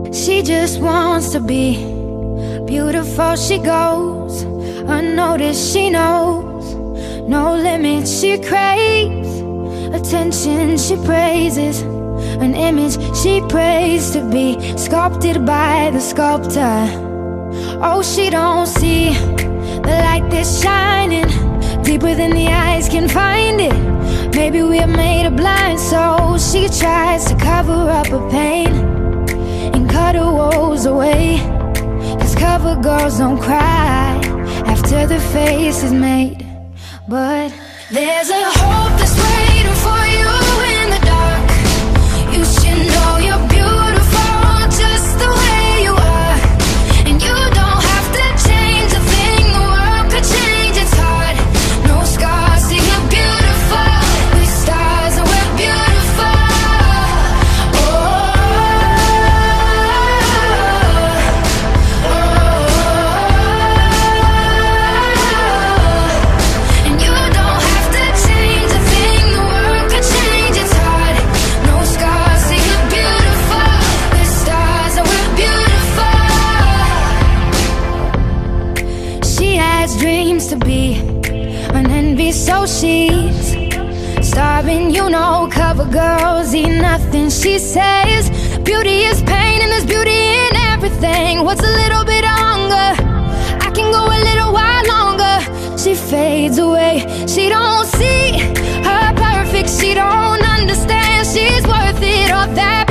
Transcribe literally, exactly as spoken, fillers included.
She just wants to be beautiful. She goes unnoticed. She knows no limits. She craves attention. She praises an image she prays to be sculpted by the sculptor. Oh, she don't see the light that's shining deeper than the eyes can find it. Maybe we're made of blind souls. She tries to cover up her pain and cut her woes away, 'cause cover girls don't cry after the face is made. But there's a hope that's waiting for you in the dark. You should know you're beautiful just the way you are, and you don't have to change a thing. The world could change, it's hard. No scars, see you're beautiful. We're stars and we're beautiful. Oh, oh, oh. And you don't have to change a thing. The world could change, it's hard. No scars, see you're beautiful. We're stars and we're beautiful. She has dreams to be an envy, so she's starving, you know. Cover girls eat nothing. She says beauty is pain and there's beauty in everything. What's a little bit of hunger? I can go a little while longer. She fades away. She don't see her perfect. She don't understand she's worth it. All that